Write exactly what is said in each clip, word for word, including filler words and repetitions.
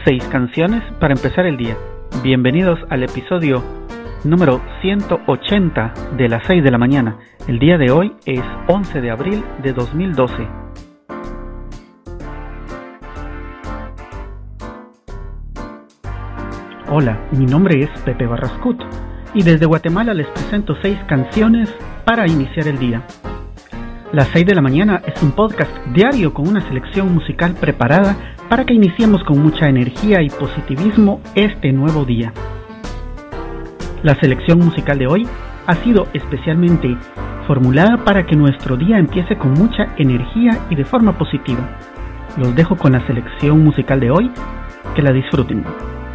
Seis canciones para empezar el día. Bienvenidos al episodio número ciento ochenta de las seis de la mañana. El día de hoy es once de abril de dos mil doce. Hola, mi nombre es Pepe Barrascut y desde Guatemala les presento seis canciones para iniciar el día. Las seis de la mañana es un podcast diario con una selección musical preparada para que iniciemos con mucha energía y positivismo este nuevo día. La selección musical de hoy ha sido especialmente formulada para que nuestro día empiece con mucha energía y de forma positiva. Los dejo con la selección musical de hoy, que la disfruten.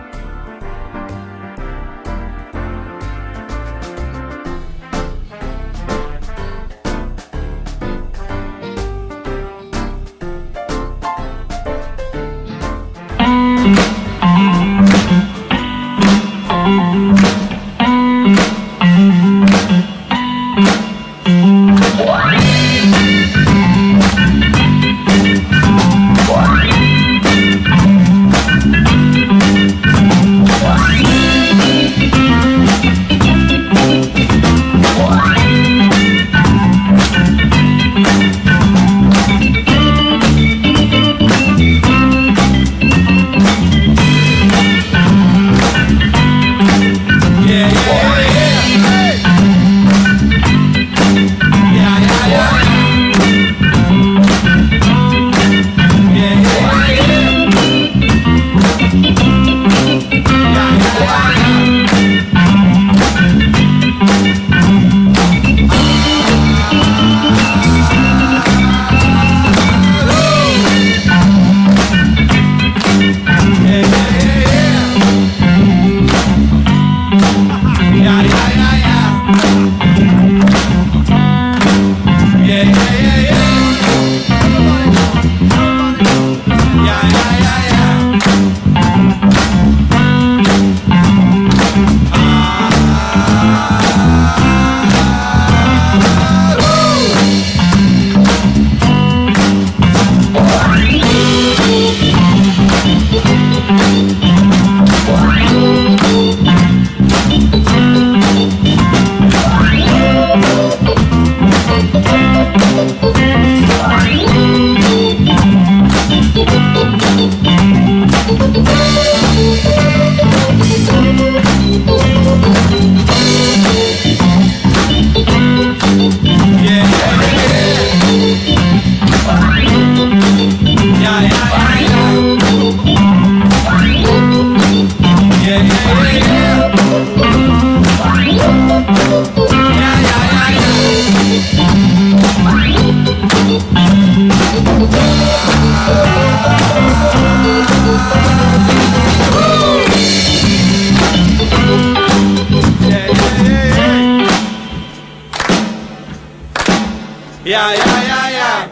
Yeah, yeah, yeah, yeah.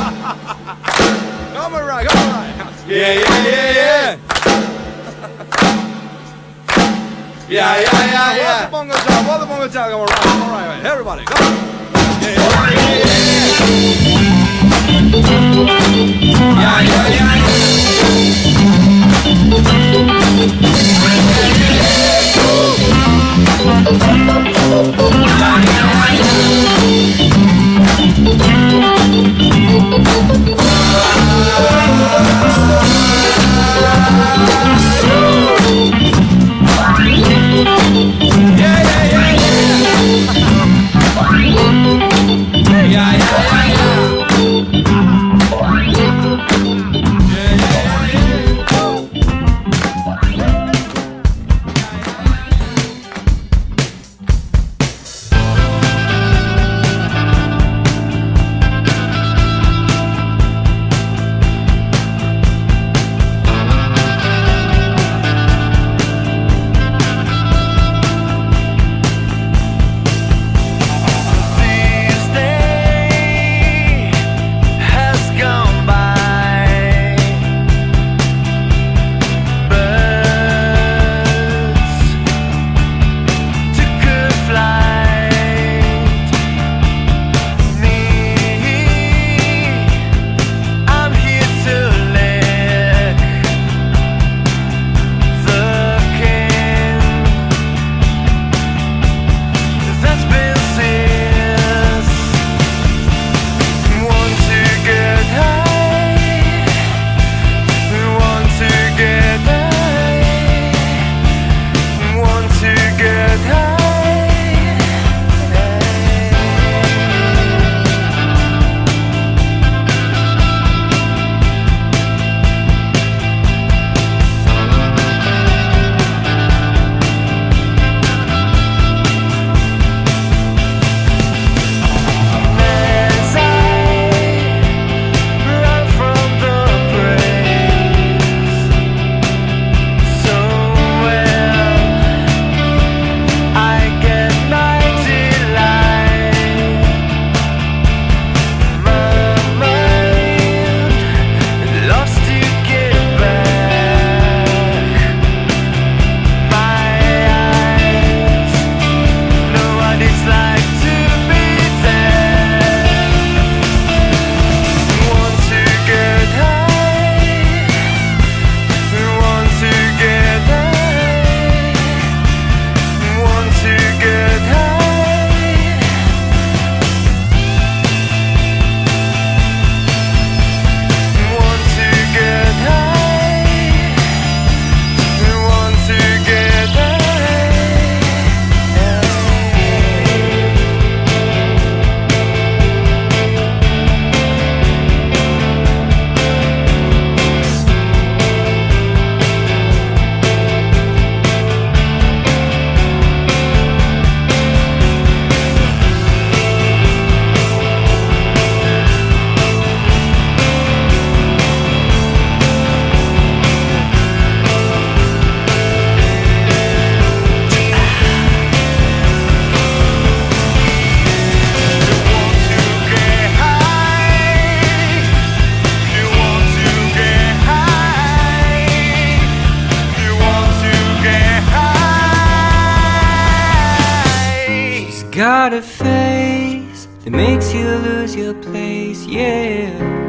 Come on, right, come on, right. Yeah, yeah, yeah, yeah. Yeah, yeah, yeah, yeah. What the bongo job, what the bongo job, come on, right, come on, right, right. Everybody, come on. Yeah, yeah, yeah, yeah. Yeah, yeah, yeah, got a face that makes you lose your place, yeah.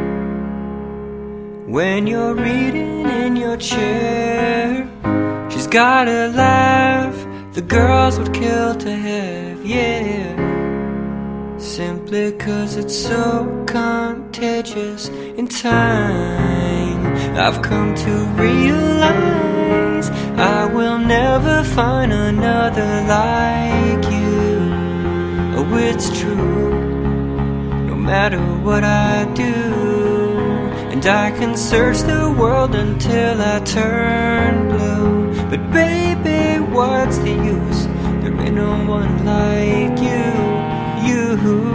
When you're reading in your chair, she's got a laugh the girls would kill to have, yeah. Simply 'cause it's so contagious in time, I've come to realize I will never find another like you. Oh, it's true, no matter what I do. And I can search the world until I turn blue. But baby, what's the use? There ain't no one like you, you.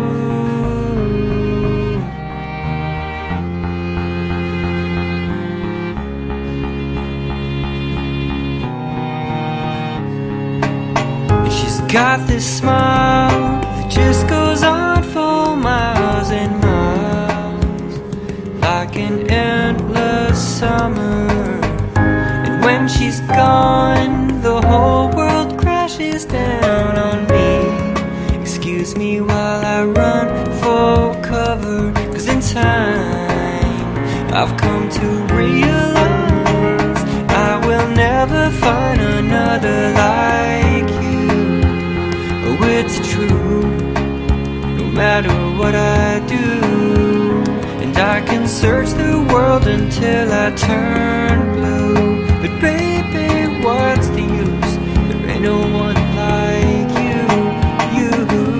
And she's got this smile that just goes on for miles and miles, like an endless summer. And when she's gone, the whole world crashes down on me. Excuse me while I run for cover, 'cause in time I've come to realize I will never find another like you. Oh, it's true, no matter what I do. And I can search the world until I turn blue. But baby, what's the use? There ain't no one like you, you.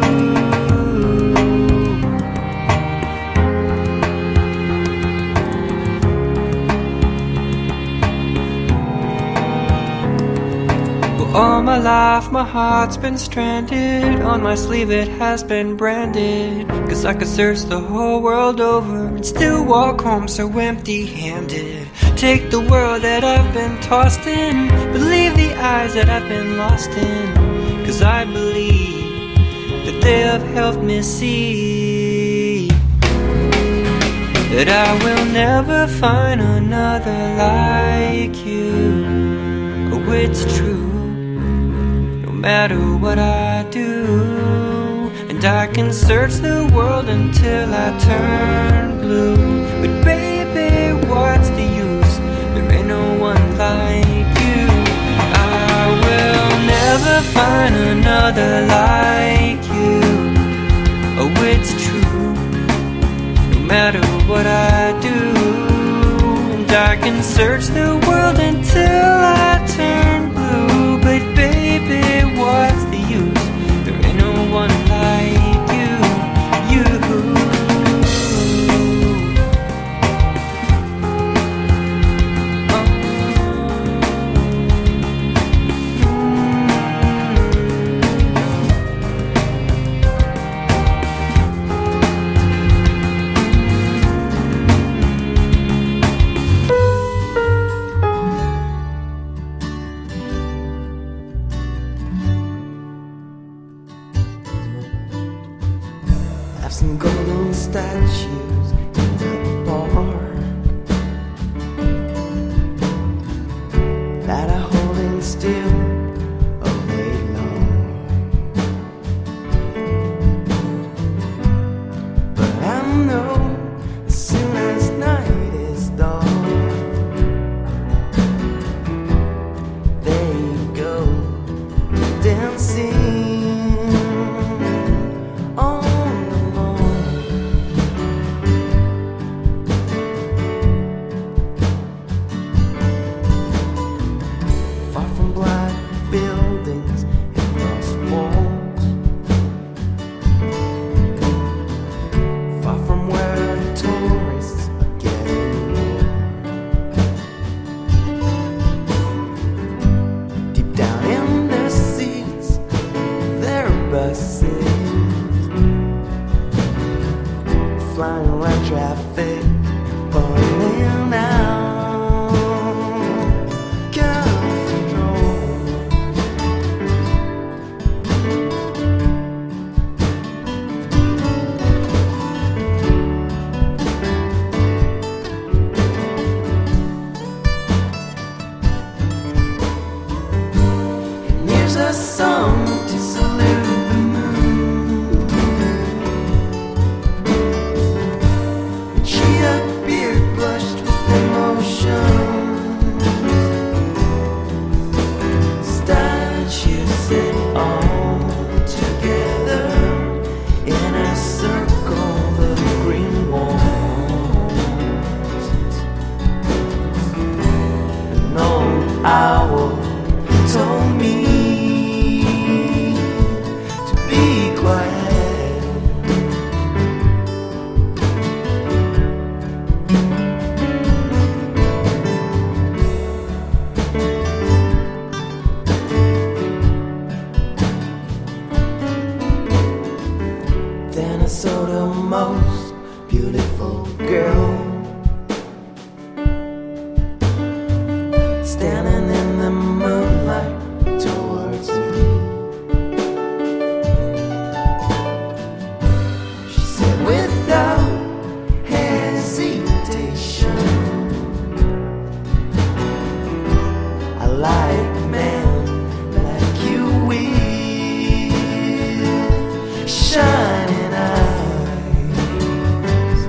Well, all my life my heart's been stranded. On my sleeve it has been branded. 'Cause I could search the whole world over and still walk home so empty-handed. Take the world that I've been tossed in, believe the eyes that I've been lost in. 'Cause I believe that they have helped me see that I will never find another like you. Oh, it's true, no matter what I do. And I can search the world until I turn blue. But baby, what's the use? There ain't no one like you. I will never find another like you. Oh, it's true, no matter what I do. And I can search the world until I turn blue. But baby, what's the use? There ain't no one like you, you. Have some golden statues in the park that are holding still all day long. But I know as soon as night is dark, they go dancing. Flying around traffic, pulling out control. And here's a song to salute the moon. I saw the most beautiful girl standing in the moonlight towards me. She said without hesitation, I like men like you with shining eyes.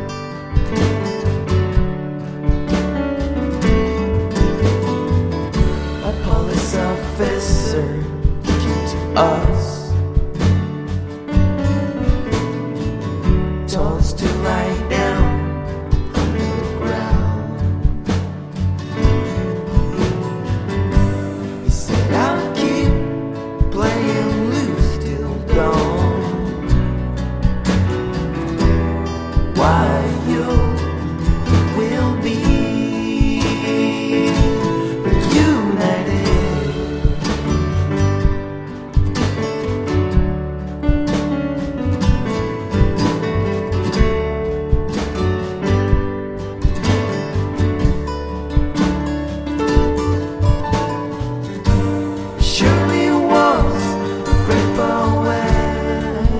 A police officer came to us, told us to lie down on the ground. He said I'll keep playing loose till dawn, while you will be reunited. Surely it was a great poet.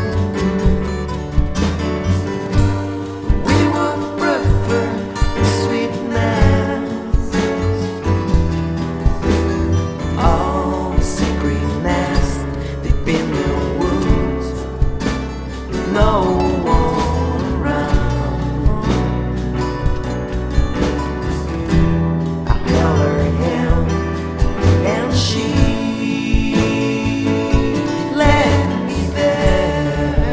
We would prefer the sweetness, all the secretness deep in the woods, no one around. I held her hand and she led me there.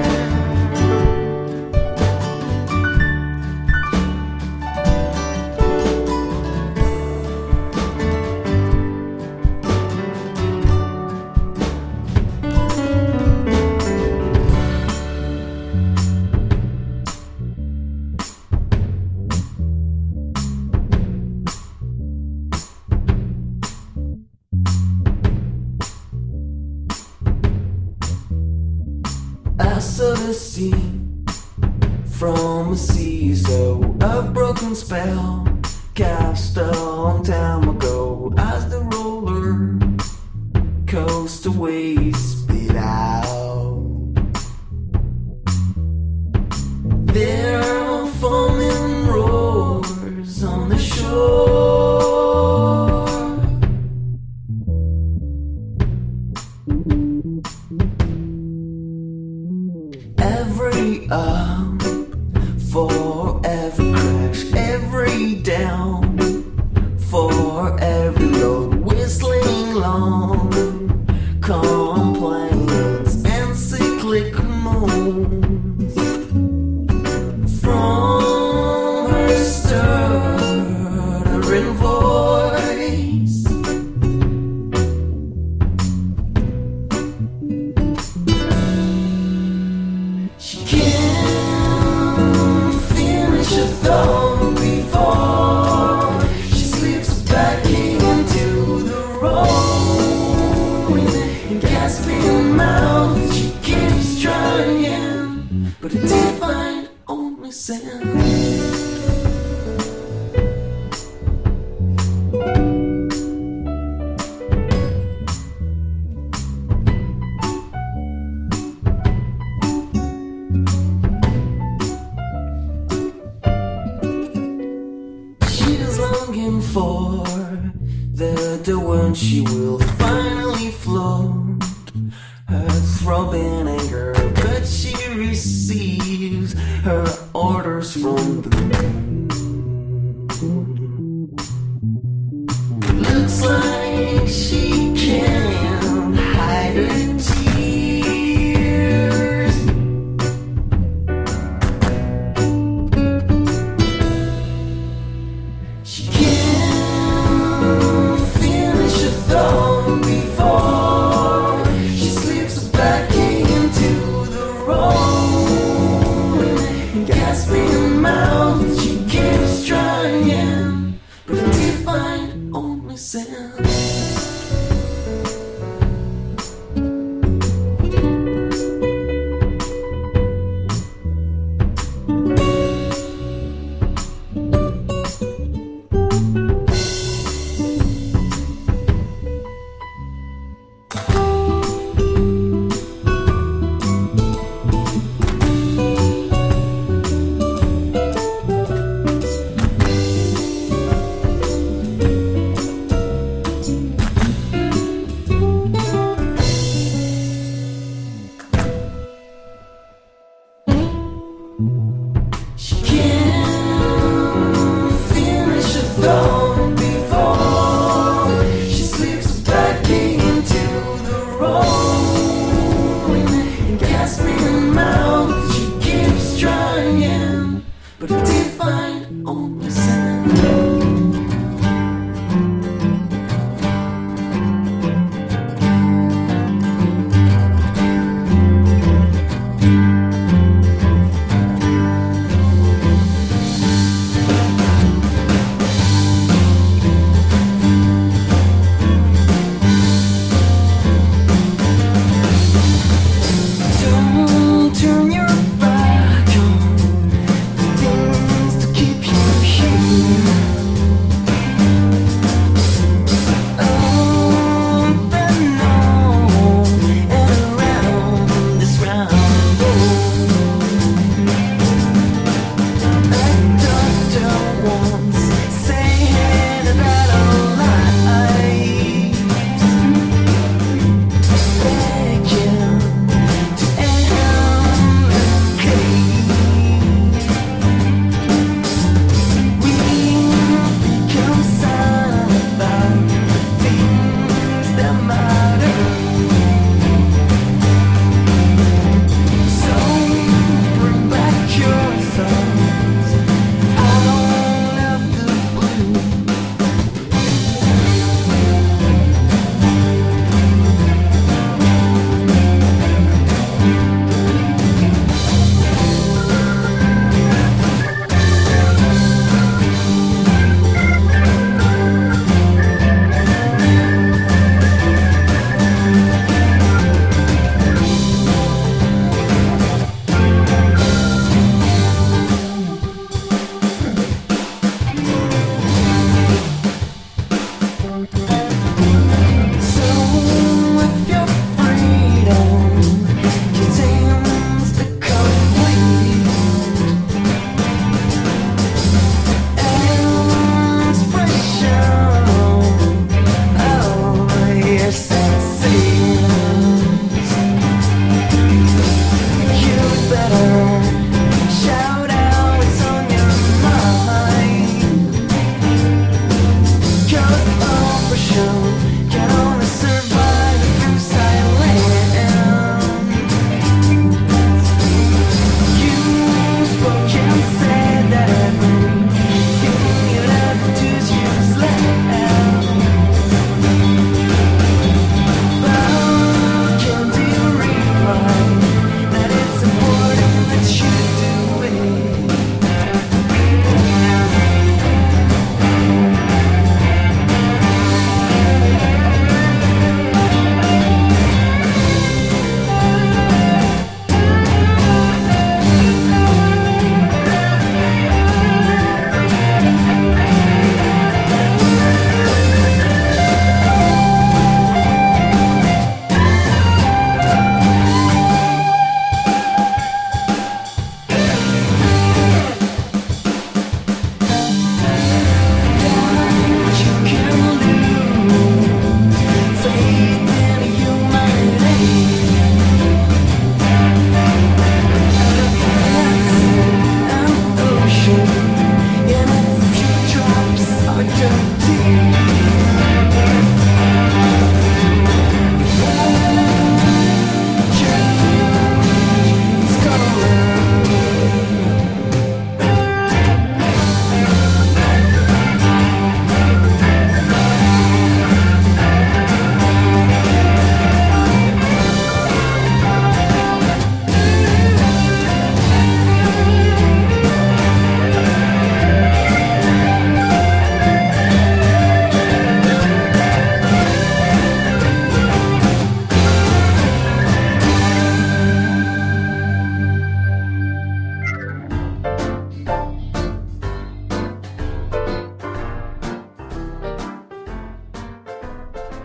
I saw the sea from a seesaw, a broken spell cast a long time ago as the roller coaster waves spit out. There are foaming roars on the shore. Every up for every crash, every down for every load, whistling long complaints and cyclic moans from her stuttering voice. She can't finish a thought before she slips back into the road. And gasping mouth, she keeps trying, but it did find only sand. She is longing for the day when she will finally float her throbbing anger, but she receives her orders from the moon. Looks like she can't hide her tears. She can't finish a thought before she slips back into the road. And gasping mouth, she keeps trying, but it did find only sand.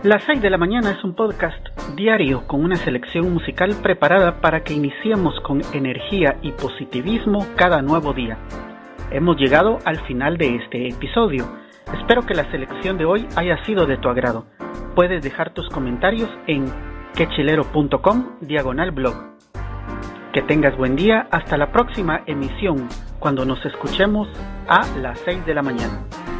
Las seis de la mañana es un podcast diario con una selección musical preparada para que iniciemos con energía y positivismo cada nuevo día. Hemos llegado al final de este episodio. Espero que la selección de hoy haya sido de tu agrado. Puedes dejar tus comentarios en quechilero.com diagonal blog. Que tengas buen día. Hasta la próxima emisión, cuando nos escuchemos a las seis de la mañana.